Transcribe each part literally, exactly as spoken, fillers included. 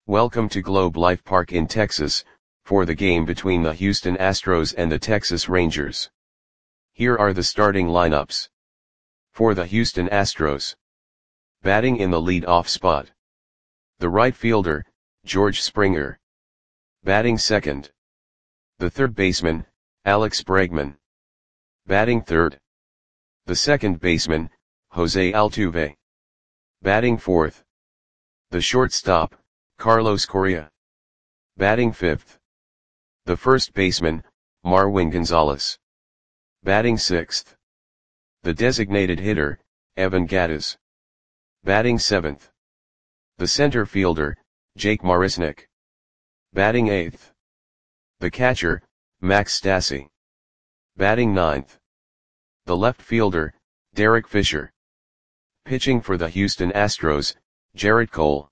Welcome to Globe Life Park in Texas, for the game between the Houston Astros and the Texas Rangers. Here are the starting lineups. For the Houston Astros. Batting in the lead-off spot. The right fielder, George Springer. Batting second. The third baseman, Alex Bregman. Batting third. The second baseman, Jose Altuve. Batting fourth. The shortstop, Carlos Correa. Batting fifth. The first baseman, Marwin Gonzalez. Batting sixth. The designated hitter, Evan Gattis. Batting seventh. The center fielder, Jake Marisnick. Batting eighth. The catcher, Max Stassi. Batting ninth. The left fielder, Derek Fisher. Pitching for the Houston Astros, Jarrett Cole.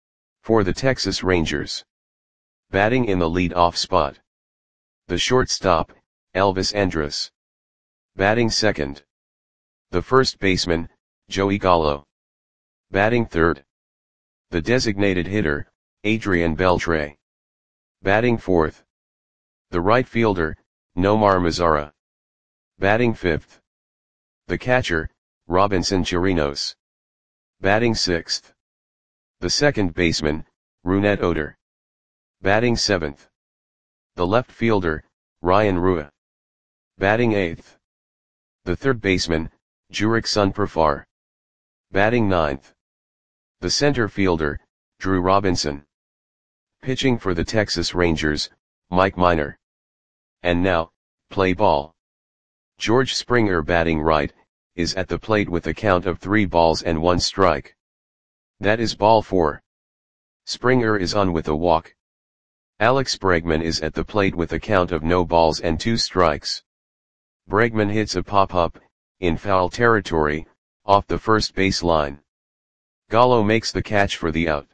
For the Texas Rangers. Batting in the lead-off spot. The shortstop, Elvis Andrus. Batting second. The first baseman, Joey Gallo. Batting third. The designated hitter, Adrian Beltre. Batting fourth. The right fielder, Nomar Mazara. Batting fifth. The catcher, Robinson Chirinos. Batting sixth. The second baseman, Rougned Odor. Batting seventh. The left fielder, Ryan Rua. Batting eighth. The third baseman, Jurickson Profar. Batting ninth. The center fielder, Drew Robinson. Pitching for the Texas Rangers, Mike Minor. And now, play ball. George Springer, batting right, is at the plate with a count of three balls and one strike. That is ball four. Springer is on with a walk. Alex Bregman is at the plate with a count of no balls and two strikes. Bregman hits a pop-up, in foul territory, off the first base line. Gallo makes the catch for the out.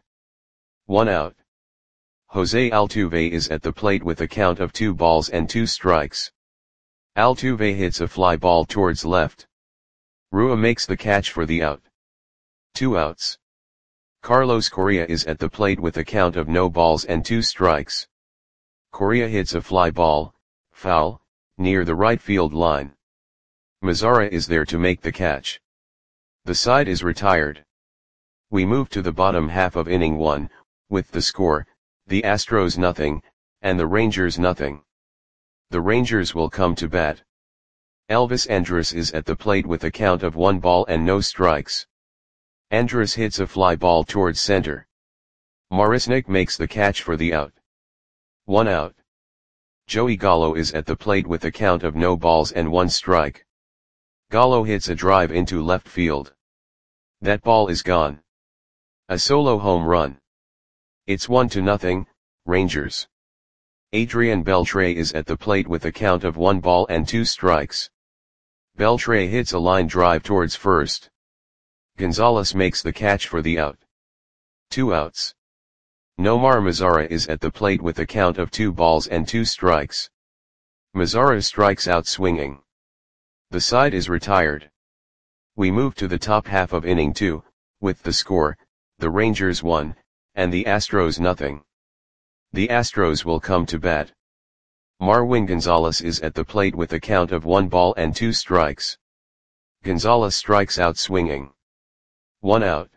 One out. Jose Altuve is at the plate with a count of two balls and two strikes. Altuve hits a fly ball towards left. Rua makes the catch for the out. Two outs. Carlos Correa is at the plate with a count of no balls and two strikes. Correa hits a fly ball, foul, near the right field line. Mazara is there to make the catch. The side is retired. We move to the bottom half of inning one, with the score, the Astros nothing, and the Rangers nothing. The Rangers will come to bat. Elvis Andrus is at the plate with a count of one ball and no strikes. Andrus hits a fly ball towards center. Marisnick makes the catch for the out. One out. Joey Gallo is at the plate with a count of no balls and one strike. Gallo hits a drive into left field. That ball is gone. A solo home run. It's one to nothing, Rangers. Adrian Beltre is at the plate with a count of one ball and two strikes. Beltre hits a line drive towards first. Gonzalez makes the catch for the out. Two outs. Nomar Mazara is at the plate with a count of two balls and two strikes. Mazara strikes out swinging. The side is retired. We move to the top half of inning two, with the score, the Rangers one, and the Astros nothing. The Astros will come to bat. Marwin Gonzalez is at the plate with a count of one ball and two strikes. Gonzalez strikes out swinging. One out.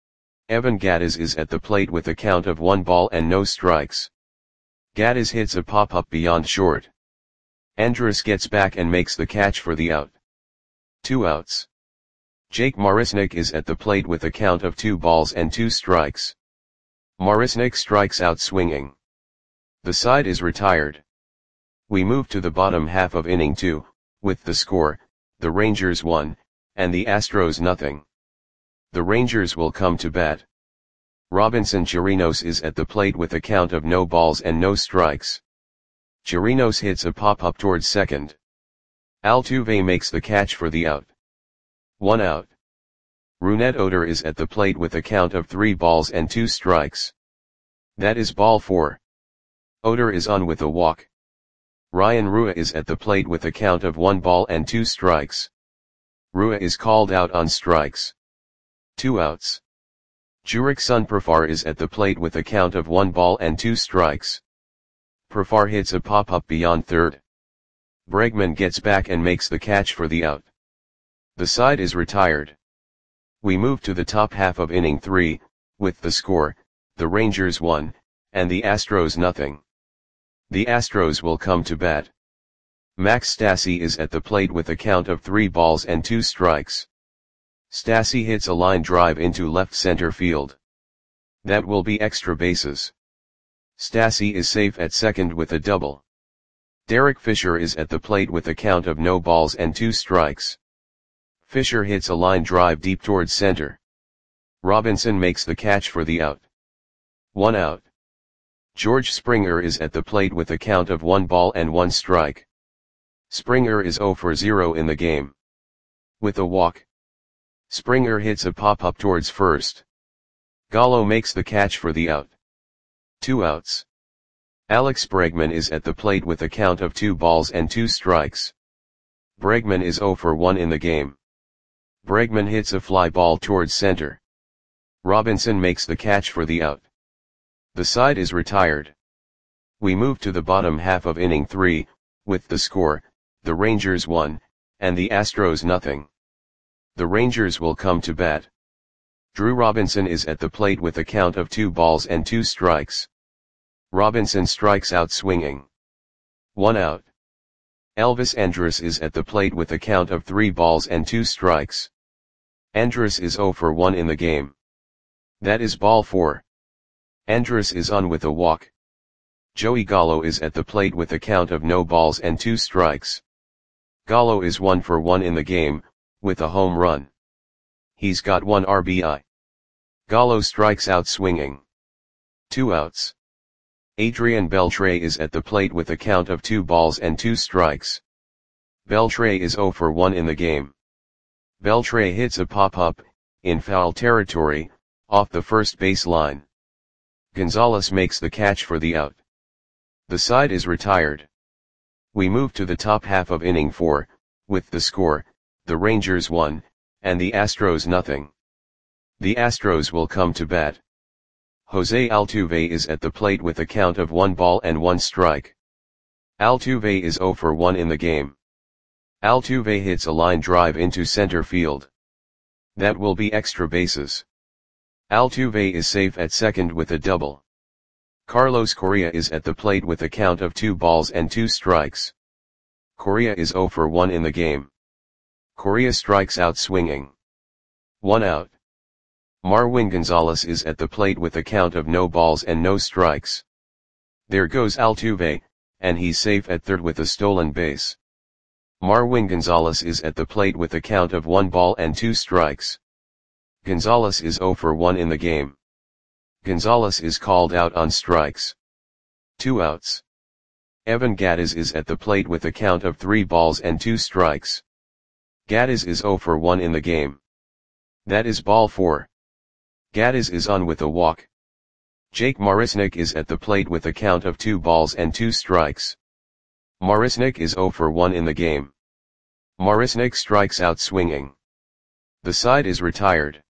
Evan Gattis is at the plate with a count of one ball and no strikes. Gattis hits a pop-up beyond short. Andrus gets back and makes the catch for the out. Two outs. Jake Marisnick is at the plate with a count of two balls and two strikes. Marisnick strikes out swinging. The side is retired. We move to the bottom half of inning two, with the score, the Rangers one, and the Astros nothing. The Rangers will come to bat. Robinson Chirinos is at the plate with a count of no balls and no strikes. Chirinos hits a pop-up towards second. Altuve makes the catch for the out. One out. Rougned Odor is at the plate with a count of three balls and two strikes. That is ball four. Odor is on with a walk. Ryan Rua is at the plate with a count of one ball and two strikes. Rua is called out on strikes. Two outs. Jurickson Profar is at the plate with a count of one ball and two strikes. Profar hits a pop-up beyond third. Bregman gets back and makes the catch for the out. The side is retired. We move to the top half of inning three, with the score, the Rangers one, and the Astros nothing. The Astros will come to bat. Max Stassi is at the plate with a count of three balls and two strikes. Stassi hits a line drive into left center field. That will be extra bases. Stassi is safe at second with a double. Derek Fisher is at the plate with a count of no balls and two strikes. Fisher hits a line drive deep towards center. Robinson makes the catch for the out. One out. George Springer is at the plate with a count of one ball and one strike. Springer is zero for zero in the game. With a walk. Springer hits a pop-up towards first. Gallo makes the catch for the out. Two outs. Alex Bregman is at the plate with a count of two balls and two strikes. Bregman is zero for one in the game. Bregman hits a fly ball towards center. Robinson makes the catch for the out. The side is retired. We move to the bottom half of inning three, with the score, the Rangers one, and the Astros nothing. The Rangers will come to bat. Drew Robinson is at the plate with a count of two balls and two strikes. Robinson strikes out swinging. One out. Elvis Andrus is at the plate with a count of three balls and two strikes. Andrus is zero for one in the game. That is ball four. Andrus is on with a walk. Joey Gallo is at the plate with a count of no balls and two strikes. Gallo is one for one in the game, with a home run. He's got one R B I. Gallo strikes out swinging. Two outs. Adrian Beltre is at the plate with a count of two balls and two strikes. Beltre is zero for one in the game. Beltre hits a pop-up, in foul territory, off the first base line. Gonzalez makes the catch for the out. The side is retired. We move to the top half of inning four, with the score, the Rangers one, and the Astros nothing. The Astros will come to bat. Jose Altuve is at the plate with a count of one ball and one strike. Altuve is zero for one in the game. Altuve hits a line drive into center field. That will be extra bases. Altuve is safe at second with a double. Carlos Correa is at the plate with a count of two balls and two strikes. Correa is zero for one in the game. Correa strikes out swinging. One out. Marwin Gonzalez is at the plate with a count of no balls and no strikes. There goes Altuve, and he's safe at third with a stolen base. Marwin Gonzalez is at the plate with a count of one ball and two strikes. Gonzalez is zero for one in the game. Gonzalez is called out on strikes. Two outs. Evan Gattis is at the plate with a count of three balls and two strikes. Gattis is zero for one in the game. That is ball four. Gattis is on with a walk. Jake Marisnick is at the plate with a count of two balls and two strikes. Marisnick is zero for one in the game. Marisnick strikes out swinging. The side is retired.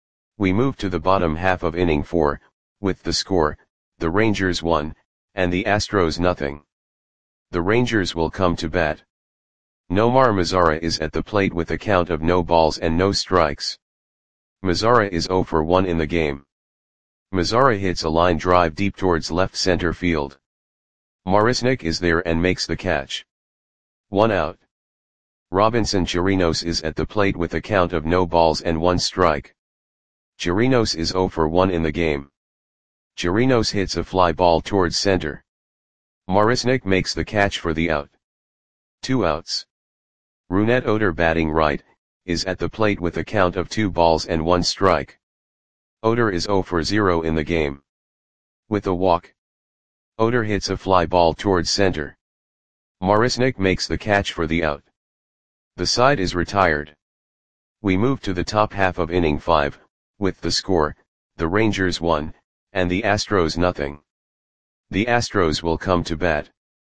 We move to the bottom half of inning four, with the score, the Rangers one, and the Astros nothing. The Rangers will come to bat. Nomar Mazara is at the plate with a count of no balls and no strikes. Mazara is zero for one in the game. Mazara hits a line drive deep towards left center field. Marisnick is there and makes the catch. One out. Robinson Chirinos is at the plate with a count of no balls and one strike. Chirinos is zero for one in the game. Chirinos hits a fly ball towards center. Marisnick makes the catch for the out. Two outs. Rougned Odor, batting right, is at the plate with a count of two balls and one strike. Odor is zero for zero in the game. With a walk. Odor hits a fly ball towards center. Marisnick makes the catch for the out. The side is retired. We move to the top half of inning five, with the score, the Rangers one, and the Astros nothing. The Astros will come to bat.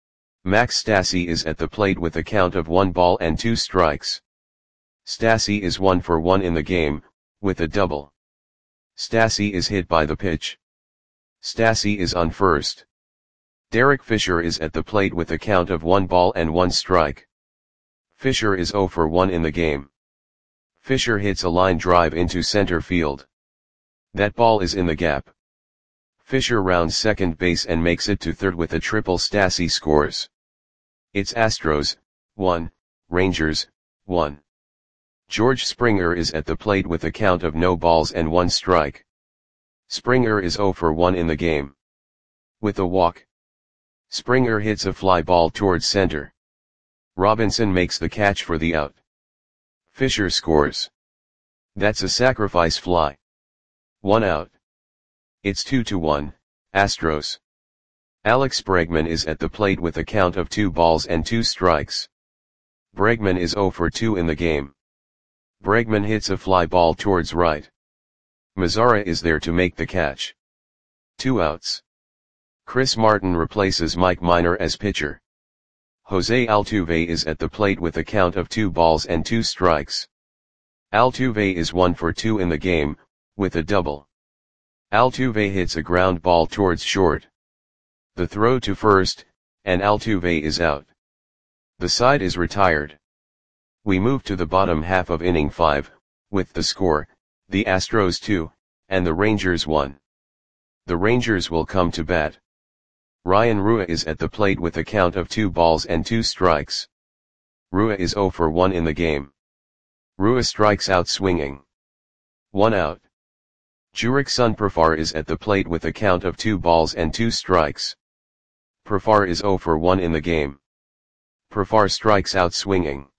Max Stassi is at the plate with a count of one ball and two strikes. Stassi is one for one in the game, with a double. Stassi is hit by the pitch. Stassi is on first. Derek Fisher is at the plate with a count of one ball and one strike. Fisher is zero for one in the game. Fisher hits a line drive into center field. That ball is in the gap. Fisher rounds second base and makes it to third with a triple. Stassi scores. It's Astros, one, Rangers, one. George Springer is at the plate with a count of no balls and one strike. Springer is zero for one in the game. With a walk, Springer hits a fly ball towards center. Robinson makes the catch for the out. Fisher scores. That's a sacrifice fly. One out. It's two to one, Astros. Alex Bregman is at the plate with a count of two balls and two strikes. Bregman is zero for two in the game. Bregman hits a fly ball towards right. Mazara is there to make the catch. Two outs. Chris Martin replaces Mike Minor as pitcher. Jose Altuve is at the plate with a count of two balls and two strikes. Altuve is one for two in the game, with a double. Altuve hits a ground ball towards short. The throw to first, and Altuve is out. The side is retired. We move to the bottom half of inning five, with the score, the Astros two, and the Rangers one. The Rangers will come to bat. Ryan Rua is at the plate with a count of two balls and two strikes. Rua is zero for one in the game. Rua strikes out swinging. One out. Jurickson Profar is at the plate with a count of two balls and two strikes. Profar is zero for one in the game. Profar strikes out swinging.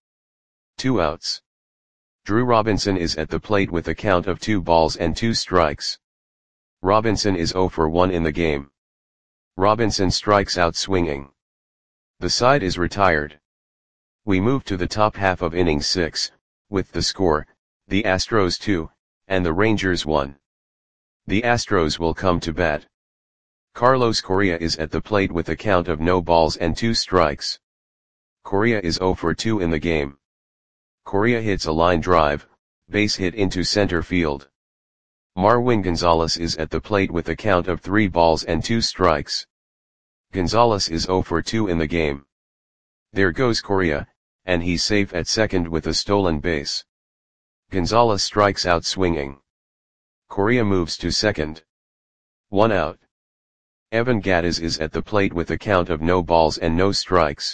Two outs. Drew Robinson is at the plate with a count of two balls and two strikes. Robinson is zero for one in the game. Robinson strikes out swinging. The side is retired. We move to the top half of inning six, with the score, the Astros two, and the Rangers one. The Astros will come to bat. Carlos Correa is at the plate with a count of no balls and two strikes. Correa is zero for two in the game. Correa hits a line drive, base hit into center field. Marwin Gonzalez is at the plate with a count of three balls and two strikes. Gonzalez is zero for two in the game. There goes Correa, and he's safe at second with a stolen base. Gonzalez strikes out swinging. Correa moves to second. One out. Evan Gattis is at the plate with a count of no balls and no strikes.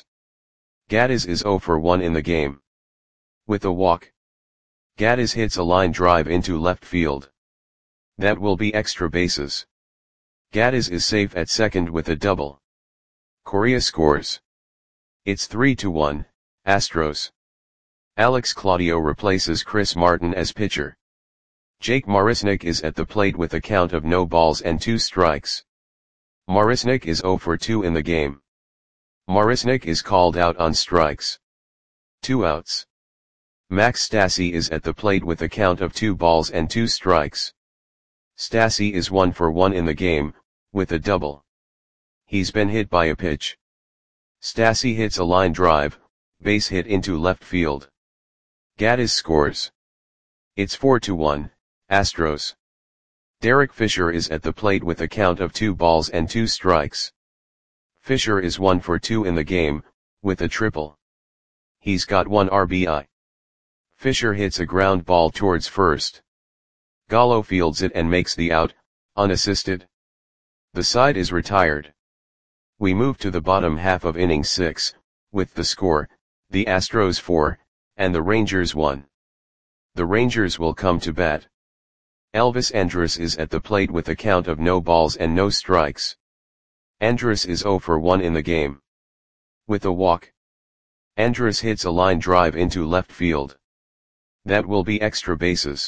Gattis is zero for one in the game. With a walk, Gattis hits a line drive into left field. That will be extra bases. Gattis is safe at second with a double. Correa scores. It's three to one, Astros. Alex Claudio replaces Chris Martin as pitcher. Jake Marisnick is at the plate with a count of no balls and two strikes. Marisnick is zero for two in the game. Marisnick is called out on strikes. Two outs. Max Stassi is at the plate with a count of two balls and two strikes. Stassi is one for one in the game, with a double. He's been hit by a pitch. Stassi hits a line drive, base hit into left field. Gattis scores. It's four to one, Astros. Derek Fisher is at the plate with a count of two balls and two strikes. Fisher is one for two in the game, with a triple. He's got one R B I. Fisher hits a ground ball towards first. Gallo fields it and makes the out, unassisted. The side is retired. We move to the bottom half of inning six, with the score, the Astros four, and the Rangers one. The Rangers will come to bat. Elvis Andrus is at the plate with a count of no balls and no strikes. Andrus is zero for one in the game. With a walk, Andrus hits a line drive into left field. That will be extra bases.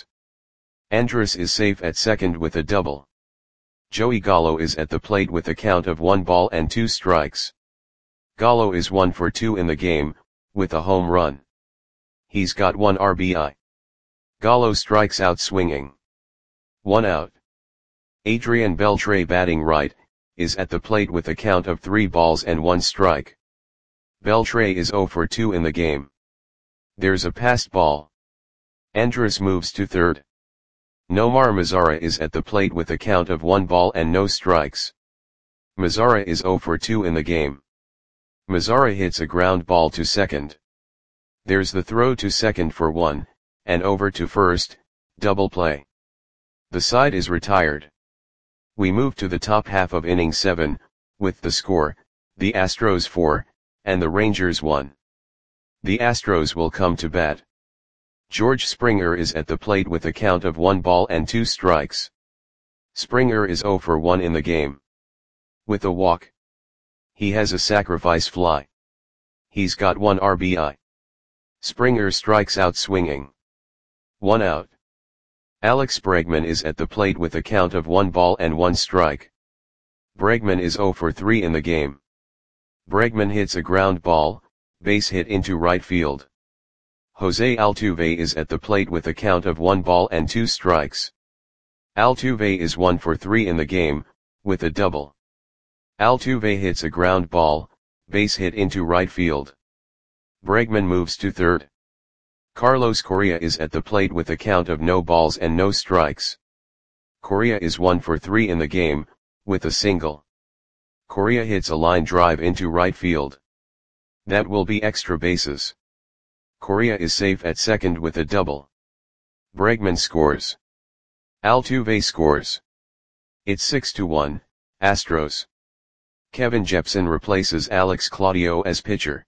Andrus is safe at second with a double. Joey Gallo is at the plate with a count of one ball and two strikes. Gallo is one for two in the game, with a home run. He's got one R B I. Gallo strikes out swinging. One out. Adrian Beltre, batting right, is at the plate with a count of three balls and one strike. Beltre is zero for two in the game. There's a passed ball. Andrus moves to third. Nomar Mazara is at the plate with a count of one ball and no strikes. Mazara is zero for two in the game. Mazara hits a ground ball to second. There's the throw to second for one, and over to first, double play. The side is retired. We move to the top half of inning seven, with the score, the Astros four, and the Rangers one. The Astros will come to bat. George Springer is at the plate with a count of one ball and two strikes. Springer is zero for one in the game. With a walk. He has a sacrifice fly. He's got one R B I. Springer strikes out swinging. One out. Alex Bregman is at the plate with a count of one ball and one strike. Bregman is zero for three in the game. Bregman hits a ground ball, base hit into right field. Jose Altuve is at the plate with a count of one ball and two strikes. Altuve is one for three in the game, with a double. Altuve hits a ground ball, base hit into right field. Bregman moves to third. Carlos Correa is at the plate with a count of no balls and no strikes. Correa is one for three in the game, with a single. Correa hits a line drive into right field. That will be extra bases. Correa is safe at second with a double. Bregman scores. Altuve scores. It's six to one, Astros. Kevin Jepsen replaces Alex Claudio as pitcher.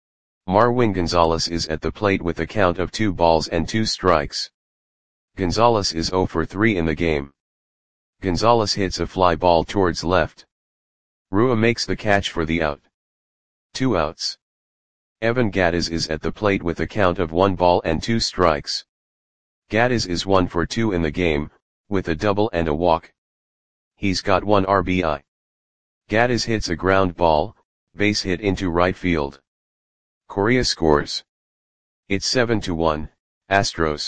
Marwin Gonzalez is at the plate with a count of two balls and two strikes. Gonzalez is zero for three in the game. Gonzalez hits a fly ball towards left. Rua makes the catch for the out. Two outs. Evan Gattis is at the plate with a count of one ball and two strikes. Gattis is one for two in the game, with a double and a walk. He's got one R B I. Gattis hits a ground ball, base hit into right field. Correa scores. It's seven to one, Astros.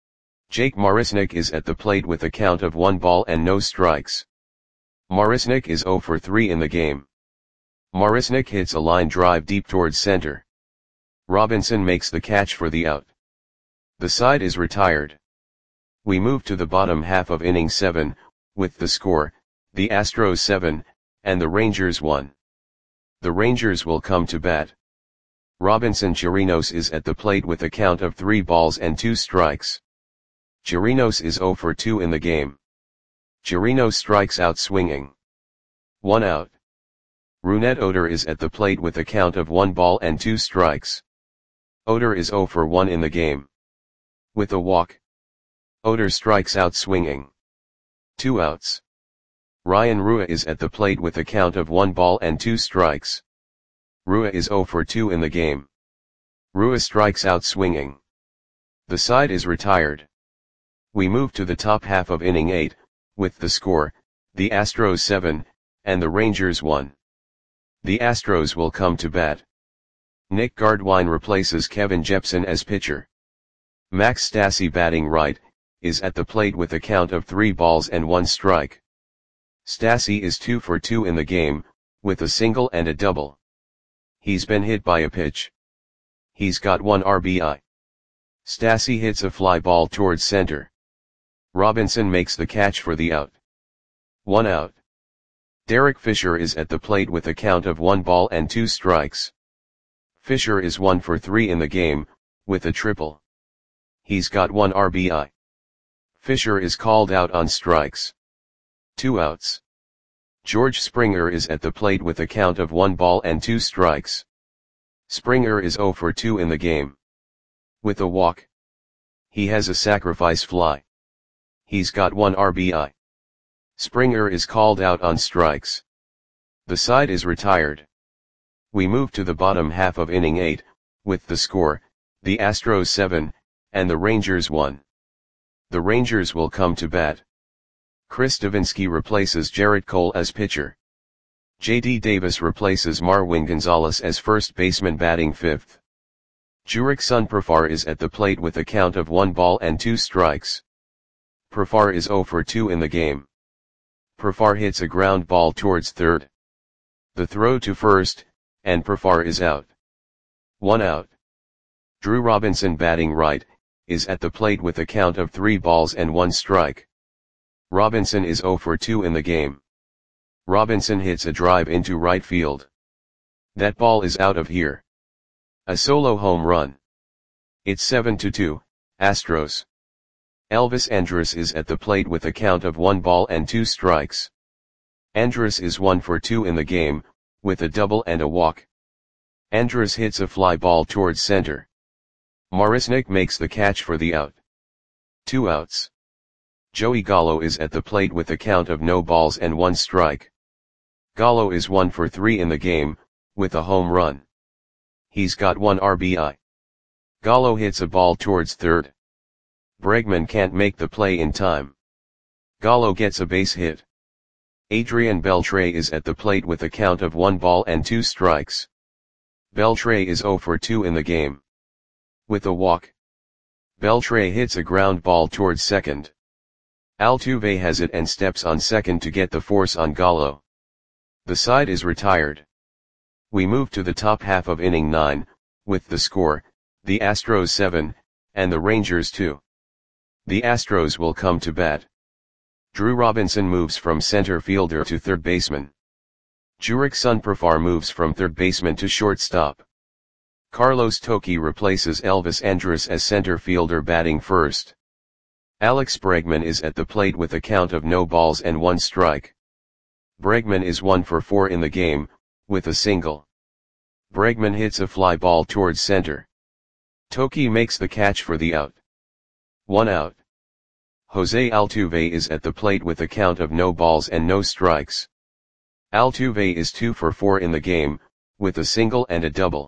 Jake Marisnick is at the plate with a count of one ball and no strikes. Marisnick is zero for three in the game. Marisnick hits a line drive deep towards center. Robinson makes the catch for the out. The side is retired. We move to the bottom half of inning seven, with the score, the Astros seven, and the Rangers one. The Rangers will come to bat. Robinson Chirinos is at the plate with a count of three balls and two strikes. Chirinos is zero for two in the game. Chirinos strikes out swinging. One out. Rougned Odor is at the plate with a count of one ball and two strikes. Odor is zero for one in the game. With a walk. Odor strikes out swinging. Two outs. Ryan Rua is at the plate with a count of one ball and two strikes. Rua is zero for two in the game. Rua strikes out swinging. The side is retired. We move to the top half of inning eight, with the score, the Astros seven, and the Rangers one. The Astros will come to bat. Nick Gardwine replaces Kevin Jepsen as pitcher. Max Stassi, batting right, is at the plate with a count of three balls and one strike. Stassi is two for two in the game, with a single and a double. He's been hit by a pitch. He's got one R B I. Stassi hits a fly ball towards center. Robinson makes the catch for the out. One out. Derek Fisher is at the plate with a count of one ball and two strikes. Fisher is one for three in the game, with a triple. He's got one R B I. Fisher is called out on strikes. Two outs. George Springer is at the plate with a count of one ball and two strikes. Springer is zero for two in the game. With a walk. He has a sacrifice fly. He's got one R B I. Springer is called out on strikes. The side is retired. We move to the bottom half of inning eight, with the score, the Astros seven, and the Rangers one. The Rangers will come to bat. Chris Davinsky replaces Jarrett Cole as pitcher. J D Davis replaces Marwin Gonzalez as first baseman, batting fifth. Jurickson Profar is at the plate with a count of one ball and two strikes. Profar is zero for two in the game. Profar hits a ground ball towards third. The throw to first, and Profar is out. One out. Drew Robinson, batting right, is at the plate with a count of three balls and one strike. Robinson is zero for two in the game. Robinson hits a drive into right field. That ball is out of here. A solo home run. It's seven to two, Astros. Elvis Andrus is at the plate with a count of one ball and two strikes. Andrus is one for two in the game, with a double and a walk. Andrus hits a fly ball towards center. Marisnick makes the catch for the out. Two outs. Joey Gallo is at the plate with a count of no balls and one strike. Gallo is one for three in the game, with a home run. He's got one R B I. Gallo hits a ball towards third. Bregman can't make the play in time. Gallo gets a base hit. Adrian Beltre is at the plate with a count of one ball and two strikes. Beltre is zero for two in the game. With a walk. Beltre hits a ground ball towards second. Altuve has it and steps on second to get the force on Gallo. The side is retired. We move to the top half of inning nine, with the score, the Astros seven, and the Rangers two. The Astros will come to bat. Drew Robinson moves from center fielder to third baseman. Jurickson Profar moves from third baseman to shortstop. Carlos Toki replaces Elvis Andrus as center fielder batting first. Alex Bregman is at the plate with a count of no balls and one strike. Bregman is one for four in the game, with a single. Bregman hits a fly ball towards center. Toki makes the catch for the out. One out. Jose Altuve is at the plate with a count of no balls and no strikes. Altuve is two for four in the game, with a single and a double.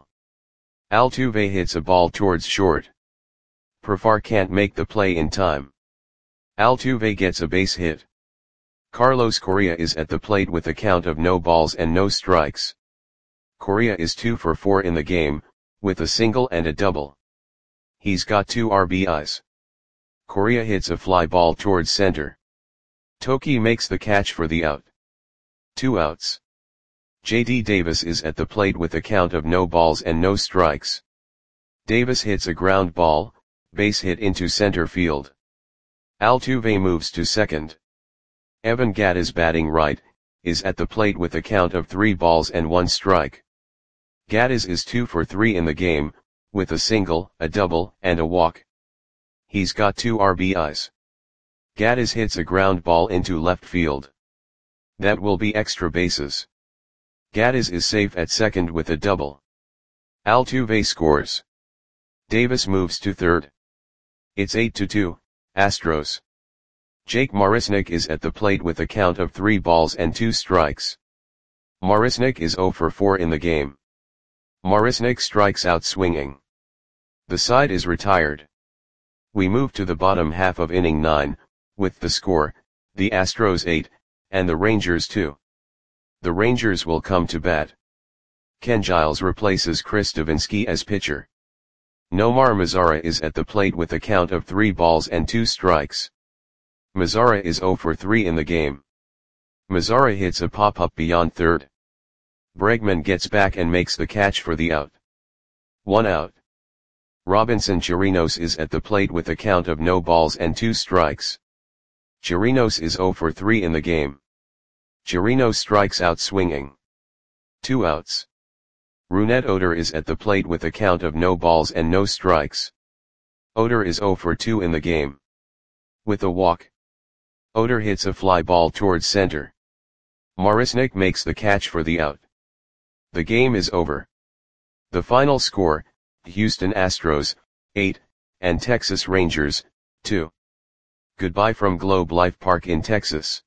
Altuve hits a ball towards short. Profar can't make the play in time. Altuve gets a base hit. Carlos Correa is at the plate with a count of no balls and no strikes. Correa is two for four in the game, with a single and a double. He's got two R B Is. Correa hits a fly ball towards center. Toki makes the catch for the out. Two outs. J D Davis is at the plate with a count of no balls and no strikes. Davis hits a ground ball, base hit into center field. Altuve moves to second. Evan Gattis, batting right, is at the plate with a count of three balls and one strike. Gattis is two for three in the game, with a single, a double, and a walk. He's got two R B Is. Gattis hits a ground ball into left field. That will be extra bases. Gattis is safe at second with a double. Altuve scores. Davis moves to third. It's eight to two, Astros. Jake Marisnick is at the plate with a count of three balls and two strikes. Marisnick is zero for four in the game. Marisnick strikes out swinging. The side is retired. We move to the bottom half of inning nine, with the score, the Astros eight, and the Rangers two. The Rangers will come to bat. Ken Giles replaces Chris Davinsky as pitcher. Nomar Mazara is at the plate with a count of three balls and two strikes. Mazara is zero for three in the game. Mazara hits a pop-up beyond third. Bregman gets back and makes the catch for the out. One out. Robinson Chirinos is at the plate with a count of no balls and two strikes. Chirinos is zero for three in the game. Chirinos strikes out swinging. Two outs. Rougned Odor is at the plate with a count of no balls and no strikes. Odor is zero for two in the game. With a walk. Odor hits a fly ball towards center. Marisnick makes the catch for the out. The game is over. The final score, Houston Astros, eight, and Texas Rangers, two. Goodbye from Globe Life Park in Texas.